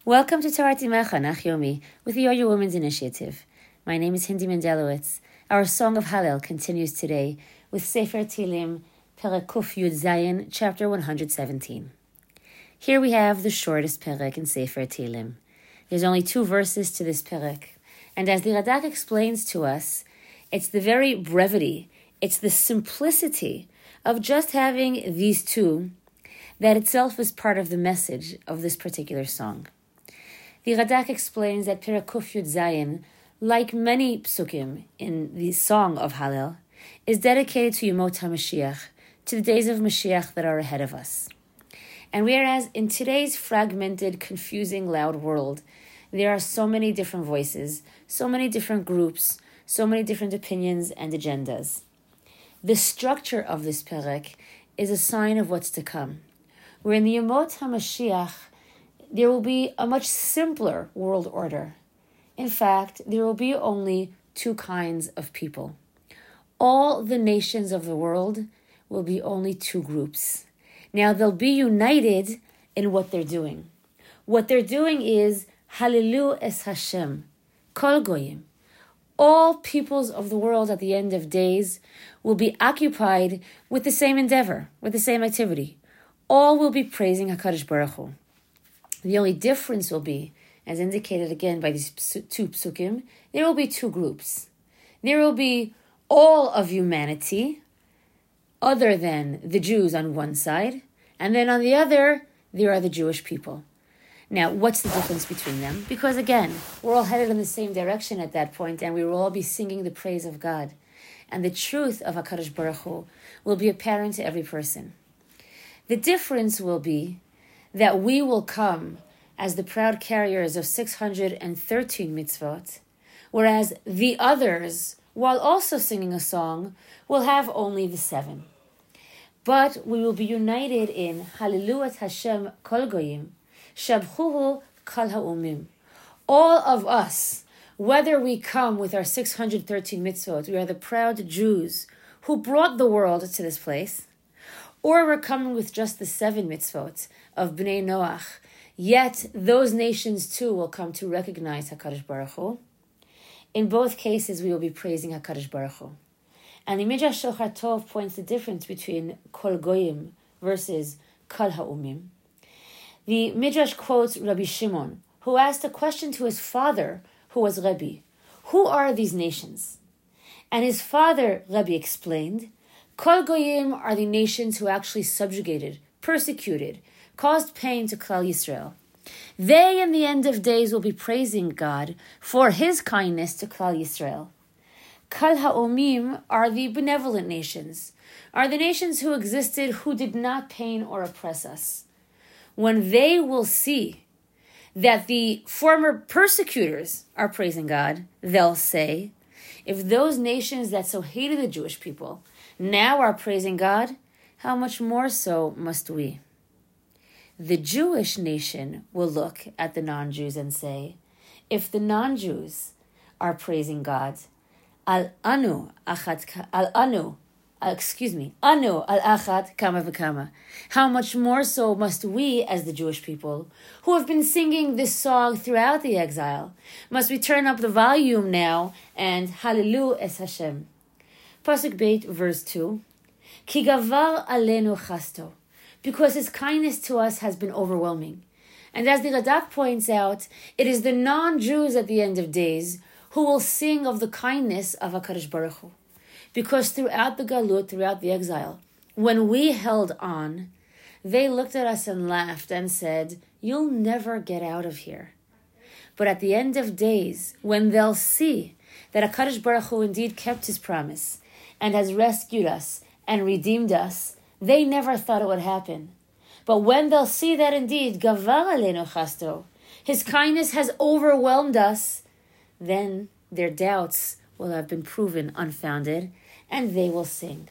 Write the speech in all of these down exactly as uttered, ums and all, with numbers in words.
Welcome to Torah Timecha, Nach Yomi, with the Yoyo Women's Initiative. My name is Hindi Mendelowitz. Our Song of Hallel continues today with Sefer Tehillim, Perek Kuf Yud Zayin, chapter one hundred seventeen. Here we have the shortest Perek in Sefer Tehillim. There's only two verses to this Perek, and as the Radak explains to us, it's the very brevity, it's the simplicity of just having these two that itself is part of the message of this particular song. The Radak explains that Perek Kuf Yud Zayin, like many psukim in the Song of Hallel, is dedicated to Yemot HaMashiach, to the days of Mashiach that are ahead of us. And whereas in today's fragmented, confusing, loud world, there are so many different voices, so many different groups, so many different opinions and agendas, the structure of this Perek is a sign of what's to come. Where in the Yemot HaMashiach, there will be a much simpler world order. In fact, there will be only two kinds of people. All the nations of the world will be only two groups. Now, they'll be united in what they're doing. What they're doing is, Hallelu es Hashem, Kol Goyim. All peoples of the world at the end of days will be occupied with the same endeavor, with the same activity. All will be praising HaKadosh Baruch Hu. The only difference will be, as indicated again by these two psukim, there will be two groups. There will be all of humanity, other than the Jews on one side, and then on the other, there are the Jewish people. Now, what's the difference between them? Because again, we're all headed in the same direction at that point, and we will all be singing the praise of God. And the truth of HaKadosh Baruch Hu will be apparent to every person. The difference will be that we will come as the proud carriers of six hundred thirteen mitzvot, whereas the others, while also singing a song, will have only the seven. But we will be united in Hallelu es Hashem Kol Goyim, Shabchuhu Kol Ha'umim. All of us, whether we come with our six hundred thirteen mitzvot, we are the proud Jews who brought the world to this place, or we're coming with just the seven mitzvot of Bnei Noach, yet those nations too will come to recognize HaKadosh Baruch Hu. In both cases, we will be praising HaKadosh Baruch Hu. And the Midrash Shochar Tov points the difference between Kol Goyim versus Kol Ha'umim. The Midrash quotes Rabbi Shimon, who asked a question to his father, who was Rebbe. Who are these nations? And his father, Rebbe, explained, Kol Goyim are the nations who actually subjugated, persecuted, caused pain to Klal Yisrael. They, in the end of days, will be praising God for His kindness to Klal Yisrael. Kol Ha'omim are the benevolent nations, are the nations who existed who did not pain or oppress us. When they will see that the former persecutors are praising God, they'll say, if those nations that so hated the Jewish people now are praising God, how much more so must we? The Jewish nation will look at the non-Jews and say, if the non-Jews are praising God, al anu achat al anu, excuse me, anu al achat kama v'kama. How much more so must we, as the Jewish people, who have been singing this song throughout the exile, must we turn up the volume now and Hallelu es Hashem. Pasuk Beit, verse two, Ki gavar alenu chasto, because His kindness to us has been overwhelming. And as the Radak points out, it is the non-Jews at the end of days who will sing of the kindness of HaKadosh Baruch Hu. Because throughout the Galut, throughout the exile, when we held on, they looked at us and laughed and said, you'll never get out of here. But at the end of days, when they'll see that HaKadosh Baruch Hu indeed kept His promise and has rescued us and redeemed us, they never thought it would happen. But when they'll see that indeed, Gavar Aleinu Chasto, His kindness has overwhelmed us, then their doubts will have been proven unfounded, and they will sing.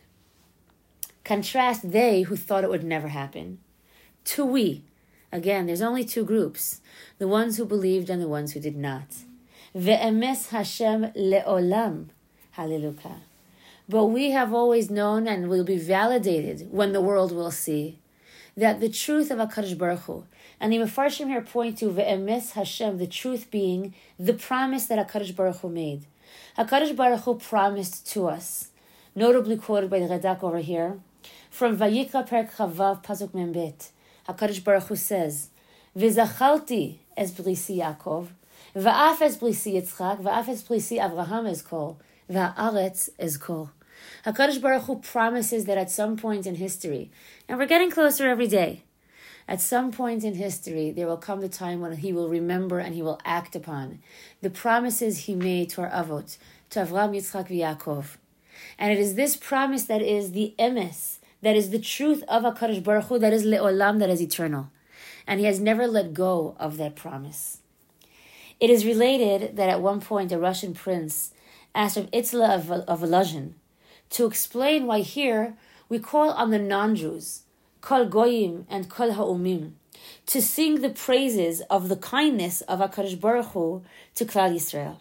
Contrast they who thought it would never happen to we. Again, there's only two groups, the ones who believed and the ones who did not. Ve'emes Hashem le'olam, hallelujah. But we have always known and will be validated when the world will see that the truth of HaKadosh Baruch Hu, and the Mefarshim here point to Ve'emes Hashem, the truth being the promise that HaKadosh Baruch Hu made. HaKadosh Baruch Hu promised to us, notably quoted by the Radak over here, from Vayikra Perek Chavav Pasuk Mem Bet. HaKadosh Baruch Hu says, V'zachalti es brisi Yaakov, va'af es brisi Yitzchak, va'af es brisi Avraham ezkor, va'aretz ezkor. HaKadosh Baruch Hu promises that at some point in history, and we're getting closer every day, at some point in history, there will come the time when he will remember and he will act upon the promises he made to our Avot, to Avraham, Yitzchak, Yaakov. And it is this promise that is the emes, that is the truth of HaKadosh Baruch Hu, that is le'olam, that is eternal. And he has never let go of that promise. It is related that at one point a Russian prince asked Rav Itzla of, of Volozhin to explain why here we call on the non-Jews, Kol Goyim and Kol Ha'umim, to sing the praises of the kindness of HaKadosh Baruch Hu to Klal Yisrael.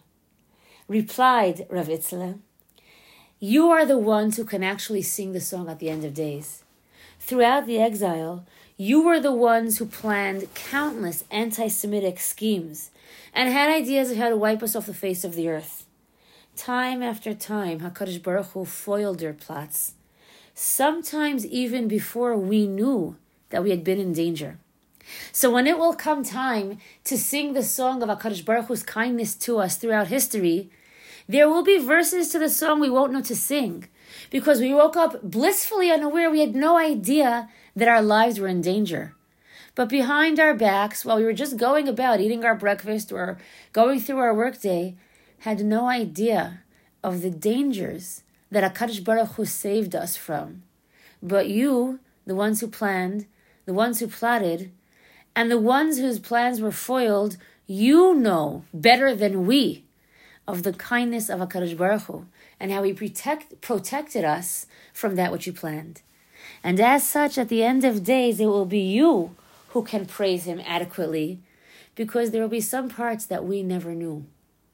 Replied Rav Itzla, you are the ones who can actually sing the song at the end of days. Throughout the exile, you were the ones who planned countless anti-Semitic schemes and had ideas of how to wipe us off the face of the earth. Time after time, HaKadosh Baruch Hu foiled their plots, sometimes even before we knew that we had been in danger. So when it will come time to sing the song of HaKadosh Baruch Hu's kindness to us throughout history, there will be verses to the song we won't know to sing, because we woke up blissfully unaware. We had no idea that our lives were in danger. But behind our backs, while we were just going about eating our breakfast or going through our workday, had no idea of the dangers that HaKadosh Baruch Hu saved us from. But you, the ones who planned, the ones who plotted, and the ones whose plans were foiled, you know better than we of the kindness of HaKadosh Baruch Hu and how he protect, protected us from that which you planned. And as such, at the end of days, it will be you who can praise him adequately, because there will be some parts that we never knew.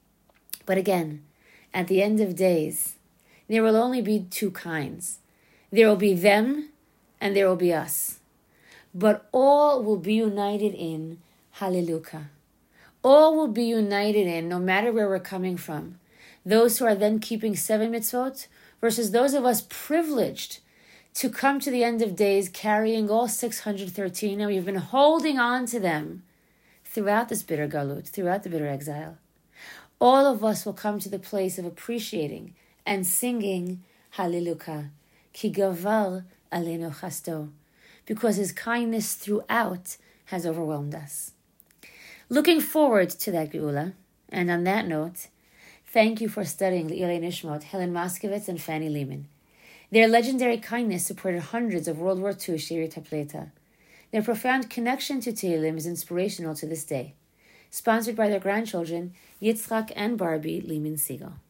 But again, at the end of days, there will only be two kinds. There will be them and there will be us. But all will be united in Hallelujah. All will be united in, no matter where we're coming from, those who are then keeping seven mitzvot versus those of us privileged to come to the end of days carrying all six hundred thirteen, and we've been holding on to them throughout this bitter galut, throughout the bitter exile. All of us will come to the place of appreciating and singing Hallelujah, Ki Gavar Aleinu Chasto, because his kindness throughout has overwhelmed us. Looking forward to that Geula, and on that note, thank you for studying Le'ilei Nishmot, Helen Moskowitz and Fanny Lehman. Their legendary kindness supported hundreds of World War Two Shiri Tapleta. Their profound connection to Tehillim is inspirational to this day. Sponsored by their grandchildren, Yitzchak and Barbie Lehman Siegel.